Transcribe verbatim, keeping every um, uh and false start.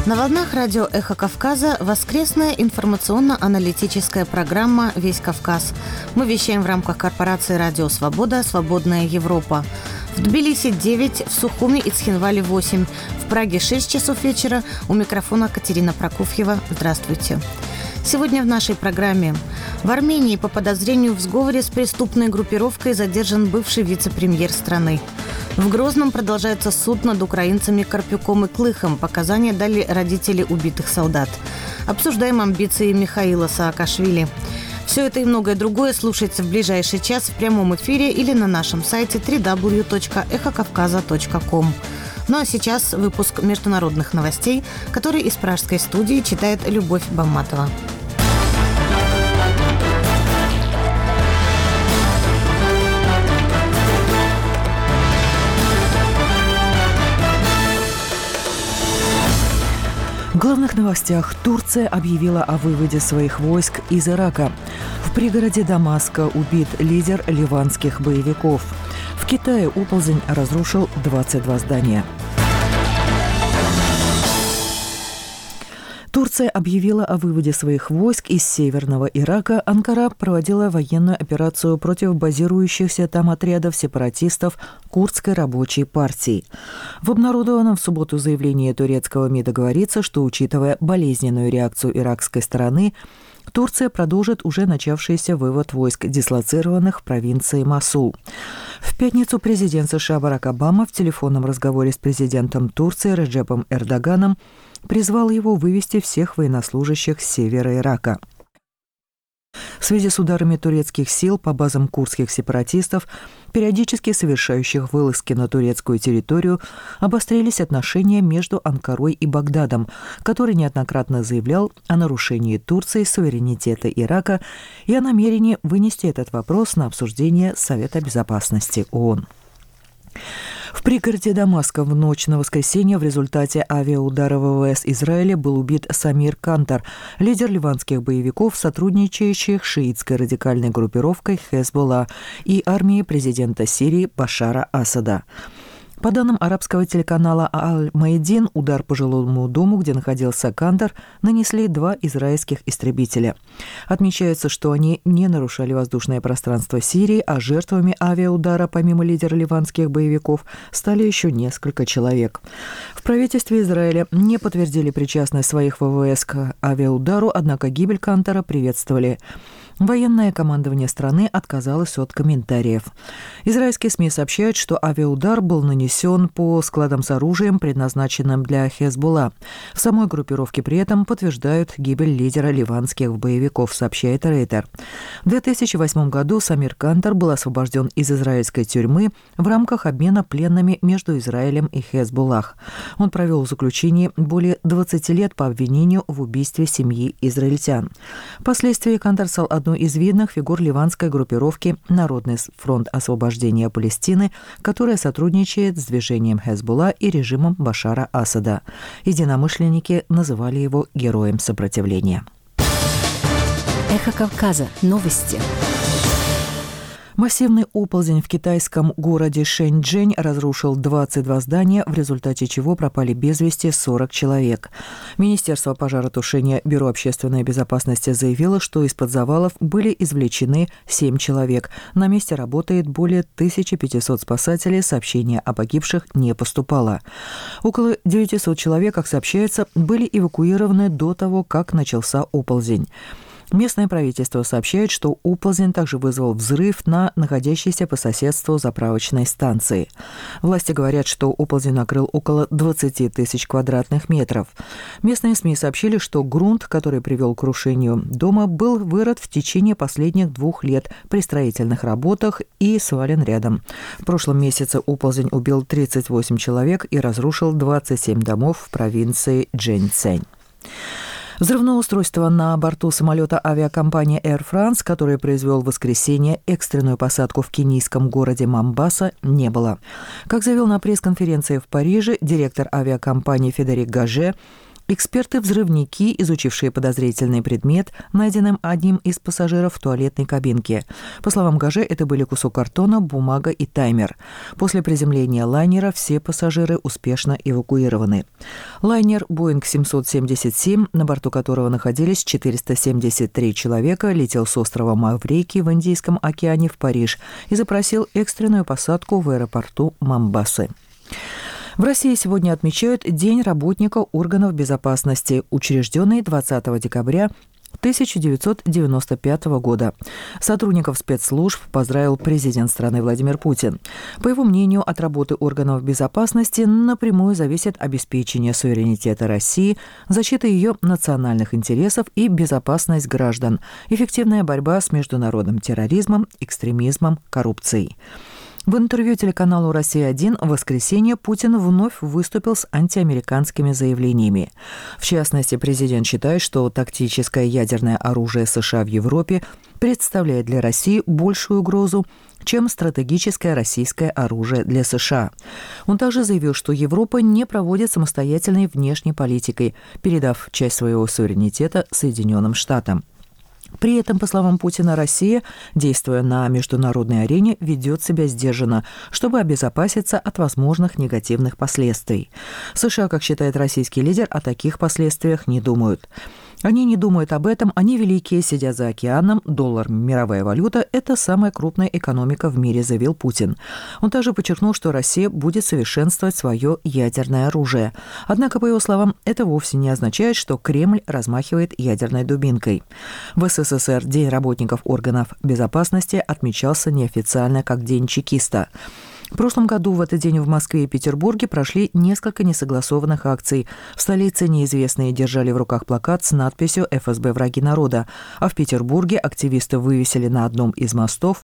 На волнах радио «Эхо Кавказа» воскресная информационно-аналитическая программа «Весь Кавказ». Мы вещаем в рамках корпорации «Радио Свобода. Свободная Европа». В Тбилиси девять, в Сухуми и Цхинвале восемь, в Праге шесть часов вечера. У микрофона Катерина Прокофьева. Здравствуйте. Сегодня в нашей программе. В Армении по подозрению в сговоре с преступной группировкой задержан бывший вице-премьер страны. В Грозном продолжается суд над украинцами Карпюком и Клыхом. Показания дали родители убитых солдат. Обсуждаем амбиции Михаила Саакашвили. Все это и многое другое слушайте в ближайший час в прямом эфире или на нашем сайте дабл ю дабл ю дабл ю точка эхо кавказа точка ком. Ну а сейчас выпуск международных новостей, который из пражской студии читает Любовь Бамматова. В главных новостях Турция объявила о выводе своих войск из Ирака. В пригороде Дамаска убит лидер ливанских боевиков. В Китае оползень разрушил двадцать два здания. Турция объявила о выводе своих войск из северного Ирака. Анкара проводила военную операцию против базирующихся там отрядов сепаратистов Курдской рабочей партии. В обнародованном в субботу заявлении турецкого МИДа говорится, что, учитывая болезненную реакцию иракской стороны, Турция продолжит уже начавшийся вывод войск, дислоцированных в провинции Мосул. В пятницу президент США Барак Обама в телефонном разговоре с президентом Турции Реджепом Эрдоганом призвал его вывести всех военнослужащих с севера Ирака. В связи с ударами турецких сил по базам курдских сепаратистов, периодически совершающих вылазки на турецкую территорию, обострились отношения между Анкарой и Багдадом, который неоднократно заявлял о нарушении Турции суверенитета Ирака и о намерении вынести этот вопрос на обсуждение Совета безопасности ООН. В пригороде Дамаска в ночь на воскресенье в результате авиаудара ВВС Израиля был убит Самир Кантар, лидер ливанских боевиков, сотрудничающих с шиитской радикальной группировкой Хезболла и армией президента Сирии Башара Асада. По данным арабского телеканала Аль-Маидин, удар по жилому дому, где находился Кантар, нанесли два израильских истребителя. Отмечается, что они не нарушали воздушное пространство Сирии, а жертвами авиаудара, помимо лидера ливанских боевиков, стали еще несколько человек. В правительстве Израиля не подтвердили причастность своих ВВС к авиаудару, однако гибель Кантара приветствовали. Военное командование страны отказалось от комментариев. Израильские СМИ сообщают, что авиаудар был нанесен по складам с оружием, предназначенным для Хезболла. В самой группировке при этом подтверждают гибель лидера ливанских боевиков, сообщает Рейтер. В две тысячи восьмом году Самир Кантар был освобожден из израильской тюрьмы в рамках обмена пленными между Израилем и Хезболлах. Он провел в заключении более двадцати лет по обвинению в убийстве семьи израильтян. Впоследствии Кантар стал одной из видных фигур ливанской группировки «Народный фронт освобождения Палестины», которая сотрудничает с движением Хезболла и режимом Башара Асада. Единомышленники называли его героем сопротивления. Эхо Кавказа. Новости. Массивный оползень в китайском городе Шэньчжэнь разрушил двадцать два здания, в результате чего пропали без вести сорок человек. Министерство пожаротушения Бюро общественной безопасности заявило, что из-под завалов были извлечены семь человек. На месте работает более тысячи пятисот спасателей, сообщения о погибших не поступало. Около девятисот человек, как сообщается, были эвакуированы до того, как начался оползень. Местное правительство сообщает, что оползень также вызвал взрыв на находящейся по соседству заправочной станции. Власти говорят, что оползень накрыл около двадцати тысяч квадратных метров. Местные СМИ сообщили, что грунт, который привел к крушению дома, был вырыт в течение последних двух лет при строительных работах и свален рядом. В прошлом месяце оползень убил тридцать восемь человек и разрушил двадцать семь домов в провинции Чжэньцзянь. Взрывное устройство на борту самолета авиакомпании Air France, который произвел в воскресенье экстренную посадку в кенийском городе Момбаса, не было. Как заявил на пресс-конференции в Париже директор авиакомпании Федерик Гаже, Эксперты-взрывники, изучившие подозрительный предмет, найденным одним из пассажиров в туалетной кабинке. По словам Гаже, это были кусок картона, бумага и таймер. После приземления лайнера все пассажиры успешно эвакуированы. Лайнер «Боинг семьсот семьдесят семь», на борту которого находились четыреста семьдесят три человека, летел с острова Маврикий в Индийском океане в Париж и запросил экстренную посадку в аэропорту Момбасы. В России сегодня отмечают День работника органов безопасности, учрежденный двадцатого декабря тысяча девятьсот девяносто пятого года. Сотрудников спецслужб поздравил президент страны Владимир Путин. По его мнению, от работы органов безопасности напрямую зависит обеспечение суверенитета России, защита ее национальных интересов и безопасность граждан, эффективная борьба с международным терроризмом, экстремизмом, коррупцией. В интервью телеканалу «Россия один» в воскресенье Путин вновь выступил с антиамериканскими заявлениями. В частности, президент считает, что тактическое ядерное оружие США в Европе представляет для России большую угрозу, чем стратегическое российское оружие для США. Он также заявил, что Европа не проводит самостоятельной внешней политикой, передав часть своего суверенитета Соединенным Штатам. При этом, по словам Путина, Россия, действуя на международной арене, ведет себя сдержанно, чтобы обезопаситься от возможных негативных последствий. США, как считает российский лидер, о таких последствиях не думают. Они не думают об этом, они великие, сидят за океаном, доллар – мировая валюта – это самая крупная экономика в мире, заявил Путин. Он также подчеркнул, что Россия будет совершенствовать свое ядерное оружие. Однако, по его словам, это вовсе не означает, что Кремль размахивает ядерной дубинкой. В СССР День работников органов безопасности отмечался неофициально как День чекиста. В прошлом году в этот день в Москве и Петербурге прошли несколько несогласованных акций. В столице неизвестные держали в руках плакат с надписью «эф эс бэ – враги народа», а в Петербурге активисты вывесили на одном из мостов